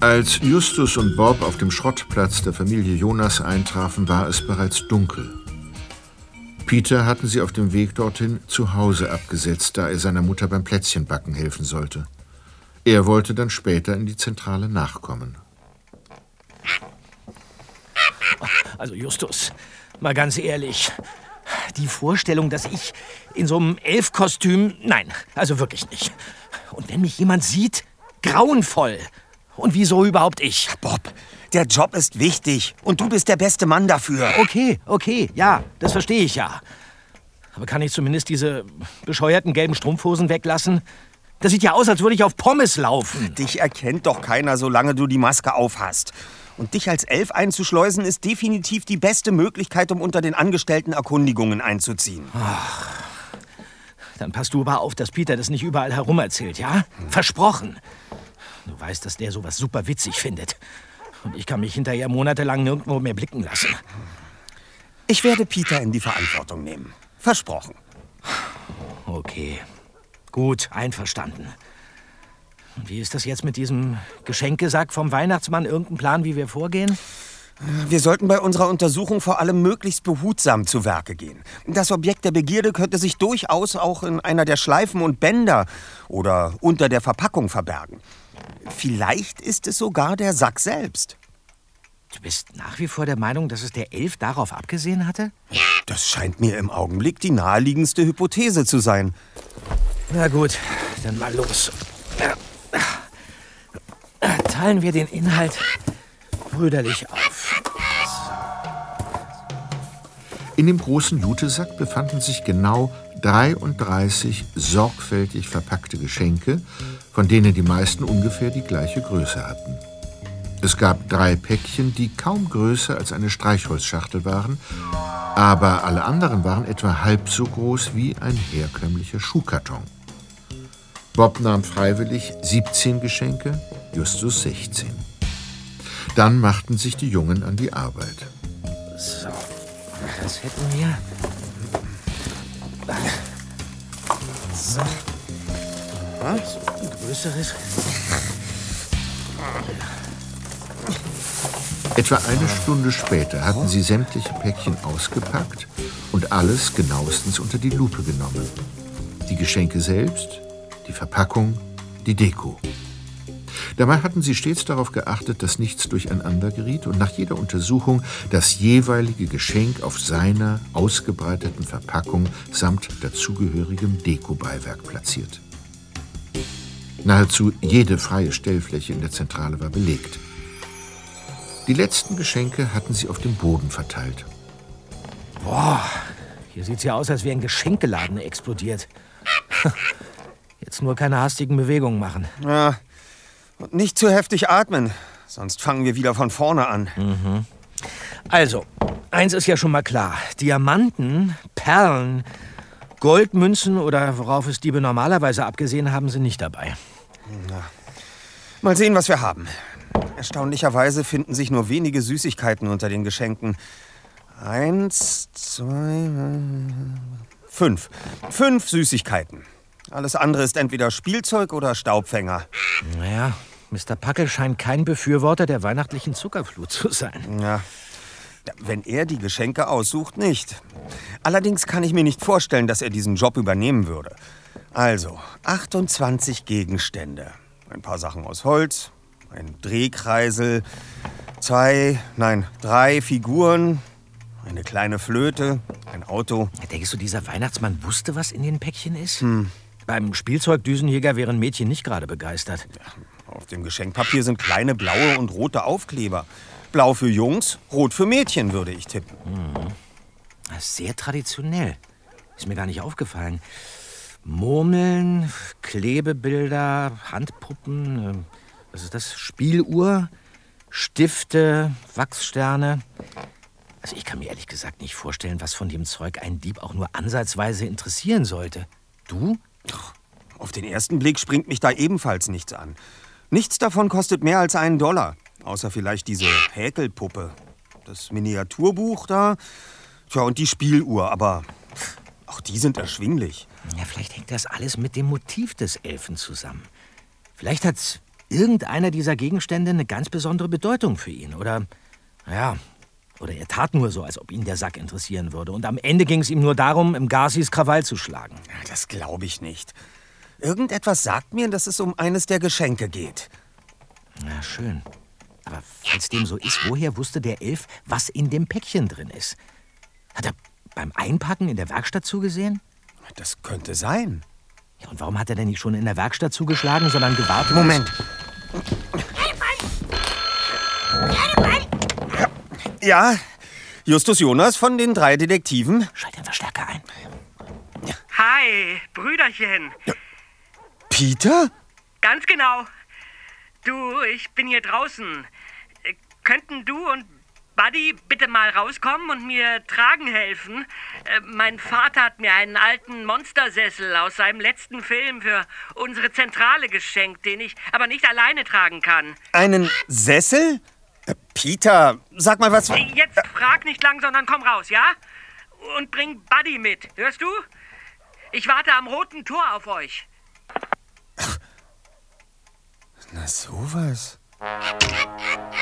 Als Justus und Bob auf dem Schrottplatz der Familie Jonas eintrafen, war es bereits dunkel. Peter hatten sie auf dem Weg dorthin zu Hause abgesetzt, da er seiner Mutter beim Plätzchenbacken helfen sollte. Er wollte dann später in die Zentrale nachkommen. Also Justus, mal ganz ehrlich, die Vorstellung, dass ich in so einem Elfkostüm, nein, also wirklich nicht. Und wenn mich jemand sieht, grauenvoll. Und wieso überhaupt ich? Bob, der Job ist wichtig und du bist der beste Mann dafür. Okay, ja, das verstehe ich ja. Aber kann ich zumindest diese bescheuerten gelben Strumpfhosen weglassen? Das sieht ja aus, als würde ich auf Pommes laufen. Dich erkennt doch keiner, solange du die Maske aufhast. Und dich als Elf einzuschleusen, ist definitiv die beste Möglichkeit, um unter den Angestellten Erkundigungen einzuziehen. Ach, dann passt du aber auf, dass Peter das nicht überall herum erzählt, ja? Versprochen. Du weißt, dass der sowas super witzig findet. Und ich kann mich hinterher monatelang nirgendwo mehr blicken lassen. Ich werde Peter in die Verantwortung nehmen. Versprochen. Okay. Gut, einverstanden. Und wie ist das jetzt mit diesem Geschenkesack vom Weihnachtsmann? Irgendein Plan, wie wir vorgehen? Wir sollten bei unserer Untersuchung vor allem möglichst behutsam zu Werke gehen. Das Objekt der Begierde könnte sich durchaus auch in einer der Schleifen und Bänder oder unter der Verpackung verbergen. Vielleicht ist es sogar der Sack selbst. Du bist nach wie vor der Meinung, dass es der Elf darauf abgesehen hatte? Das scheint mir im Augenblick die naheliegendste Hypothese zu sein. Na gut, dann mal los. Teilen wir den Inhalt brüderlich auf. In dem großen Jutesack befanden sich genau 33 sorgfältig verpackte Geschenke, von denen die meisten ungefähr die gleiche Größe hatten. Es gab 3 Päckchen, die kaum größer als eine Streichholzschachtel waren, aber alle anderen waren etwa halb so groß wie ein herkömmlicher Schuhkarton. Bob nahm freiwillig 17 Geschenke, Justus 16. Dann machten sich die Jungen an die Arbeit. So, das hätten wir. So. Was? Ein größeres. Etwa eine Stunde später hatten sie sämtliche Päckchen ausgepackt und alles genauestens unter die Lupe genommen. Die Geschenke selbst, die Verpackung, die Deko. Dabei hatten sie stets darauf geachtet, dass nichts durcheinander geriet und nach jeder Untersuchung das jeweilige Geschenk auf seiner ausgebreiteten Verpackung samt dazugehörigem Dekobeiwerk platziert. Nahezu jede freie Stellfläche in der Zentrale war belegt. Die letzten Geschenke hatten sie auf dem Boden verteilt. Boah, hier sieht's ja aus, als wäre ein Geschenkeladen explodiert. Jetzt nur keine hastigen Bewegungen machen. Ja, und nicht zu heftig atmen, sonst fangen wir wieder von vorne an. Mhm. Also, eins ist ja schon mal klar. Diamanten, Perlen, Goldmünzen oder worauf es Diebe normalerweise abgesehen haben, sind nicht dabei. Na, mal sehen, was wir haben. Erstaunlicherweise finden sich nur wenige Süßigkeiten unter den Geschenken. 1, 2, 5. 5 Süßigkeiten. Alles andere ist entweder Spielzeug oder Staubfänger. Naja, Mr. Packel scheint kein Befürworter der weihnachtlichen Zuckerflut zu sein. Ja, wenn er die Geschenke aussucht, nicht. Allerdings kann ich mir nicht vorstellen, dass er diesen Job übernehmen würde. Also, 28 Gegenstände. Ein paar Sachen aus Holz, ein Drehkreisel, 3 Figuren, eine kleine Flöte, ein Auto. Denkst du, dieser Weihnachtsmann wusste, was in den Päckchen ist? Beim Spielzeugdüsenjäger wären Mädchen nicht gerade begeistert. Ja, auf dem Geschenkpapier sind kleine blaue und rote Aufkleber. Blau für Jungs, rot für Mädchen, würde ich tippen. Das ist sehr traditionell. Ist mir gar nicht aufgefallen. Murmeln, Klebebilder, Handpuppen, was ist das? Spieluhr, Stifte, Wachssterne. Also ich kann mir ehrlich gesagt nicht vorstellen, was von dem Zeug einen Dieb auch nur ansatzweise interessieren sollte. Du? Auf den ersten Blick springt mich da ebenfalls nichts an. Nichts davon kostet mehr als $1. Außer vielleicht diese Häkelpuppe. Das Miniaturbuch da. Tja, und die Spieluhr. Aber auch die sind erschwinglich. Ja, vielleicht hängt das alles mit dem Motiv des Elfen zusammen. Vielleicht hat's irgendeiner dieser Gegenstände eine ganz besondere Bedeutung für ihn. Oder er tat nur so, als ob ihn der Sack interessieren würde. Und am Ende ging es ihm nur darum, im Garcis Krawall zu schlagen. Das glaube ich nicht. Irgendetwas sagt mir, dass es um eines der Geschenke geht. Na, schön. Aber falls dem so ist, woher wusste der Elf, was in dem Päckchen drin ist? Hat er beim Einpacken in der Werkstatt zugesehen? Das könnte sein. Ja, und warum hat er denn nicht schon in der Werkstatt zugeschlagen, sondern gewartet? Moment. Ja, Justus Jonas von den 3 Detektiven. Schalt den Verstärker ein. Hi, Brüderchen. Peter? Ganz genau. Du, ich bin hier draußen. Könnten du und Buddy bitte mal rauskommen und mir tragen helfen? Mein Vater hat mir einen alten Monstersessel aus seinem letzten Film für unsere Zentrale geschenkt, den ich aber nicht alleine tragen kann. Einen Sessel? Peter, sag mal was... Jetzt frag nicht lang, sondern komm raus, ja? Und bring Buddy mit, hörst du? Ich warte am Roten Tor auf euch. Na sowas.